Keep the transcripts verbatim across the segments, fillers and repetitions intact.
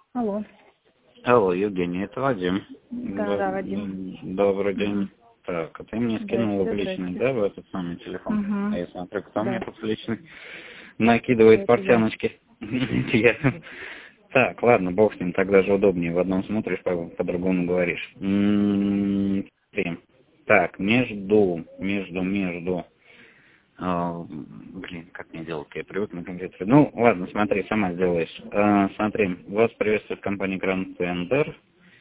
Алло. Алло, Евгений, это Вадим. Да, Д- да, Вадим. Добрый день. Так, а ты мне скинула в Здрасте, личный, здрасте. да, в этот самый телефон? Угу. А я смотрю, кто мне Да. тут в личный накидывает Это я. портяночки. Я. Так, ладно, бог с ним, так даже удобнее. В одном смотришь, по- по-другому говоришь. М, смотри. Так, между, между, между... А, блин, как мне делать, я привык на компьютере. Ну, ладно, смотри, сама сделаешь. А, смотри, вас приветствует компания Grand Center.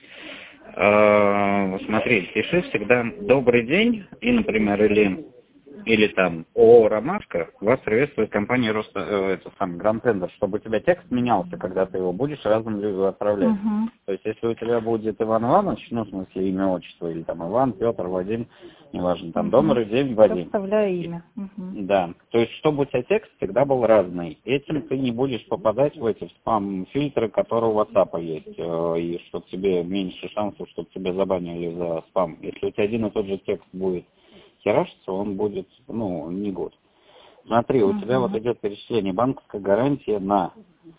А, смотри, пиши всегда «Добрый день» и, например, или, или там «О, Ромашка», вас приветствует компания Роста, э, это сам Grand Tender, чтобы у тебя текст менялся, когда ты его будешь разным людям отправлять. Угу. То есть, если у тебя будет Иван Иванович, ну, в смысле, имя, отчество, или там Иван, Петр, Вадим, неважно, там, Угу. «Добрый день, Вадим». Проставляю имя. Угу. Да, то есть, чтобы у тебя текст всегда был разный. Этим ты не будешь попадать в эти спам-фильтры, которые у WhatsApp есть, э, и чтобы тебе меньше шансов, чтобы тебя забанили за спам. Если у тебя один и тот же текст будет херашиться, он будет, ну, не год. Смотри, у тебя вот Угу. идет перечисление банковской гарантии на...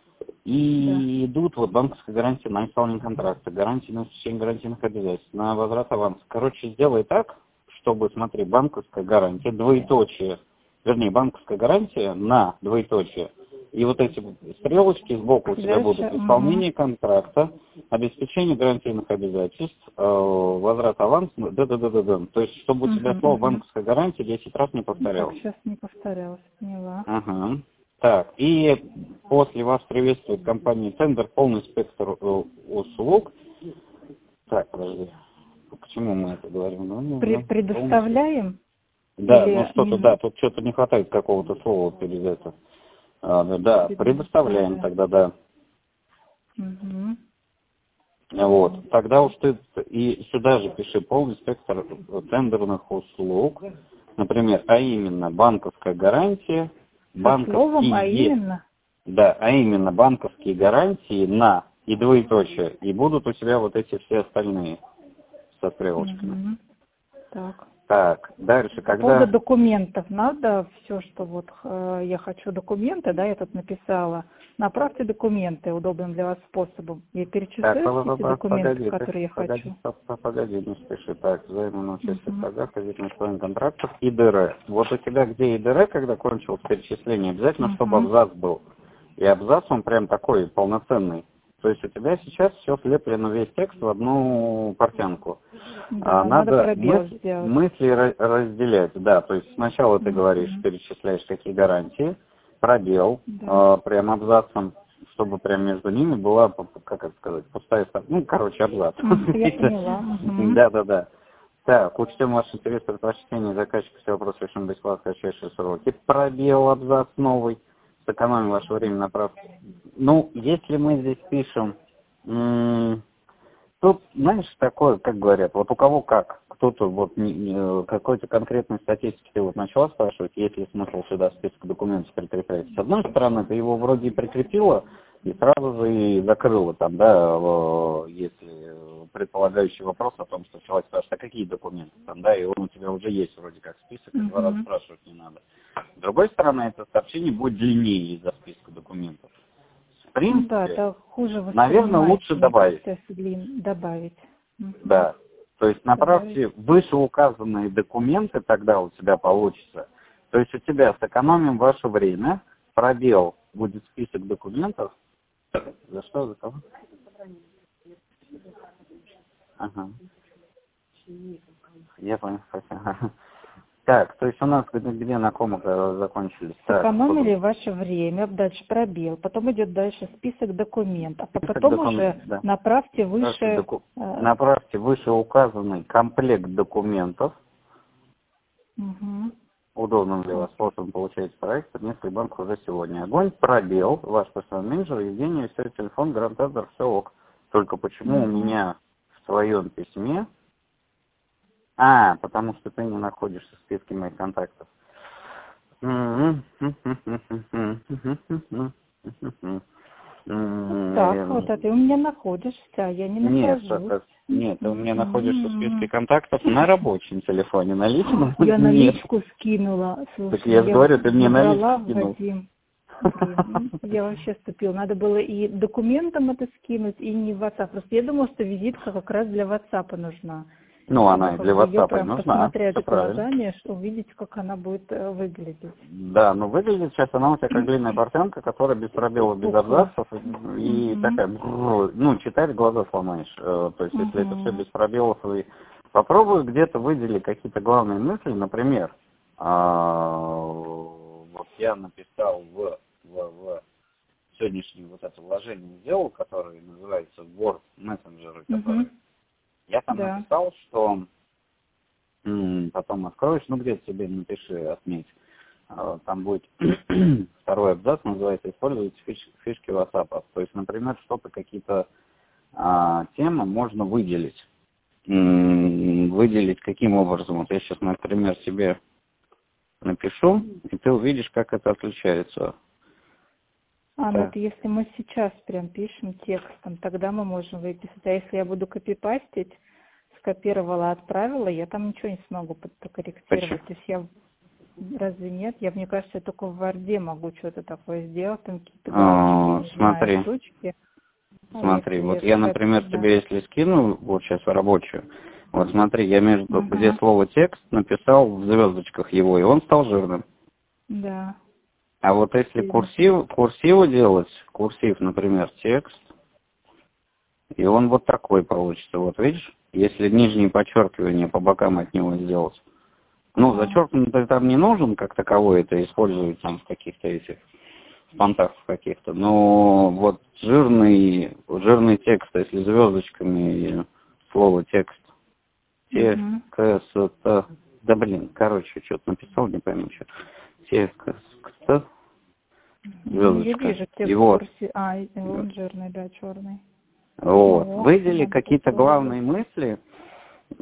И Да. идут вот банковская гарантия на исполнение контракта, гарантия на осуществление гарантийных обязательств, на возврат аванса. Короче, сделай так, чтобы, смотри, банковская гарантия, двоеточие, вернее, банковская гарантия на двоеточие. И вот эти стрелочки сбоку у тебя Дальше. будут Угу. исполнение контракта, обеспечение гарантийных обязательств, э, возврат аванса, да-да-да-да-да. То есть, чтобы у тебя Угу. слово Угу. банковская гарантия десять раз не Так, повторялось. сейчас не повторялась. Поняла. Ага. Так, и после вас приветствует компания Tender полный спектр э, услуг. Так, подожди. Почему мы это говорим? Ну, не При- знаю. Полный спектр. предоставляем Да, ну или что-то, да, не тут что-то не хватает какого-то слова перед это. А, да, да, предоставляем предоставляем? тогда, да. Угу. Вот. Тогда уж ты и сюда же пиши полный спектр тендерных услуг. Например, а именно банковская гарантия, Со словом, а банковские, именно? да, а именно банковские гарантии на и двоеточие. И будут у тебя вот эти все остальные со стрелочками. Угу. Так. Так, дальше, По поводу когда... документов надо все, что вот э, я хочу документы, да, я тут написала. Направьте документы удобным для вас способом. Я Так, перечисляю все эти документы, погоди, ты, которые я погоди, хочу. по- по- погоди, не спеши. Так, взаимное на участие в Угу. торгах, кредитных условий контрактов и ДР. Вот у тебя где и ДР, когда кончилось перечисление, обязательно, чтобы Угу. абзац был. И абзац, он прям такой, полноценный. То есть у тебя сейчас все слеплено, весь текст в одну портянку. А, Да, надо надо пробел мыс- сделать. мысли ра- разделять, да. То есть сначала ты говоришь, Угу. перечисляешь, какие гарантии, пробел, Да. э, прям абзацем, чтобы прям между ними была, п- п- как это сказать, пустая стар- ну, короче, абзац. М, Я поняла. Угу. Да, да, да. Так, учтем ваш интерес, предпочтение заказчика, все вопросы решим бесплатно, кратчайшие сроки. Пробел, абзац новый, сэкономим ваше время на прав. Ну, если мы здесь пишем, м, тут, знаешь, такое, как говорят, вот у кого как, кто-то вот не- не- какой-то конкретной статистики ты вот начала спрашивать, есть ли смысл сюда список документов прикреплять. С одной стороны, ты его вроде и прикрепила, и сразу же и закрыла там, да, э, если предполагающий вопрос о том, что человек спрашивает, а какие документы там, да, и он у тебя уже есть вроде как список, и два раза Угу. спрашивать не надо. С другой стороны, это сообщение будет длиннее из-за списка документов. В Ну да, принципе, это хуже наверное, воспринимается, лучше мне добавить. кажется, если длин- добавить. Угу. Да. То есть Добавить. направьте вышеуказанные документы, тогда у тебя получится. То есть у тебя сэкономим ваше время, пробел будет список документов. За что, за кого? Ага. Я понял, спасибо. Так, то есть у нас где, где на ком э, закончились? Так, Сэкономили ваше время, дальше пробел, потом идет дальше список документов, а список потом документов, уже да. направьте Направьте, выше... доку- э, направьте вышеуказанный комплект документов, угу. удобным для вас способом получаете проект, несколько банков уже сегодня. Огонь, пробел, ваш персональный менеджер, Евгений, все, телефон, гарантатор, все ок. Только почему у Угу. меня в своем письме... А, потому что ты не находишься в списке моих контактов. Так, вот это у меня находишься, а я не Нет, нахожусь. это- нет, ты у меня находишься в списке М-м-м. контактов на рабочем телефоне, на личном Я на нет. личку скинула, слушай, Так я же говорю, ты мне на забрала личку скинул. Вадим. Блин, я вообще ступил. Надо было и документам это скинуть, и не в WhatsApp. Просто я думала, что визитка как раз для WhatsApp нужна. Ну, Чтобы она и как для бы ее WhatsApp и прям нужна, посмотреть все правильно. глазами, что увидеть, как она будет э, выглядеть. Да, но выглядит сейчас она у тебя как длинная портянка, которая без пробелов, без Буква. абзацев, и Мгм. такая, бррр, ну, читать глаза сломаешь. Э, То есть, если это все Мгм. без пробелов, и попробуй где-то выделить какие-то главные мысли, например, а, вот я написал в, в, в сегодняшнее вот это вложение сделал, которое называется Word Messenger, который Мгм. я там Да. написал, что м, потом откроешь, ну где-то себе напиши, отметь. А, Там будет второй абзац, называется «Использовать фиш- фишки WhatsApp». То есть, например, что-то, какие-то а, темы можно выделить. М, Выделить каким образом? Вот я сейчас, например, себе напишу, и ты увидишь, как это отличается. А, ну Так. это если мы сейчас прям пишем текстом, тогда мы можем выписать. А если я буду копипастить, скопировала, отправила, я там ничего не смогу подкорректировать. Почему? То есть я разве нет? Я, мне кажется, я только в Варде могу что-то такое сделать, там какие-то галочки, А, не знаю, смотри, штучки. А смотри, если вот я, писать например, сюда? тебе если скину, вот сейчас рабочую, вот смотри, я между, где Угу. слово текст, написал в звездочках его, и он стал жирным. Да. А вот если Видно. курсив, курсиву делать, курсив, например, текст, и он вот такой получится, вот видишь? Если нижние подчеркивания по бокам от него сделать. Ну, Ага. зачеркнутый там не нужен, как таковой, это используют там в каких-то этих фонтах каких-то. Но вот жирный, жирный текст, если звездочками слово текст, текст, Угу. т, да блин, короче, что-то написал, не пойму что. Текст, Ну, я звездочка. вижу И текст вот, курси. А, и он жирный, да, черный. вот, О, выдели надо какие-то попробовать. главные мысли, э,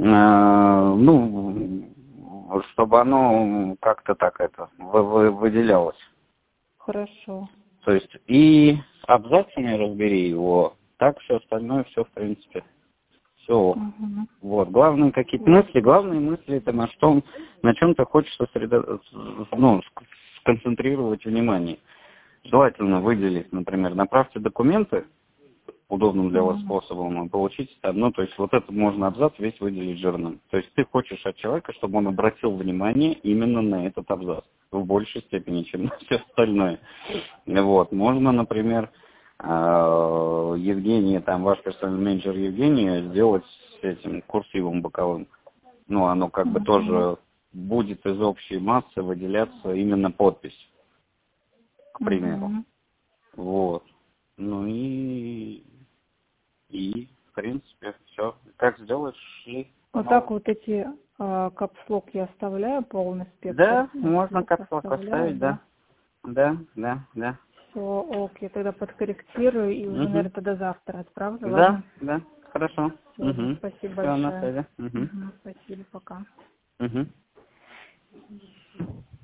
ну, чтобы оно как-то так это вы- вы- выделялось. Хорошо. То есть и абзацами разбери его, так все остальное, все в принципе, все. Угу. Вот, главные какие-то мысли, главные мысли это на что, на чем ты хочешь сосредо... ну, ск- сконцентрировать внимание. Желательно выделить, например, направьте документы удобным для вас Угу. способом и получить там, ну, то есть вот это можно абзац весь выделить жирным. То есть ты хочешь от человека, чтобы он обратил внимание именно на этот абзац в большей степени, чем на все остальное. Вот, можно, например, э, Евгений, там ваш персональный менеджер Евгения сделать с этим курсивом боковым. Ну, оно как бы Угу. тоже будет из общей массы выделяться именно подпись, к примеру. Угу. Вот. Ну и И, в принципе, все. Как сделаешь, шли. Вот так вот эти а, капслок я оставляю, полный спектр Да, можно слов капслок оставляю, поставить, да. да. Да, да, да. Все, окей, тогда подкорректирую и уже, Угу. наверное, тогда завтра отправлю, Да, ладно? да, хорошо. Все, Угу. спасибо Все, на большое. связи. Угу. Угу, спасибо, пока. Угу.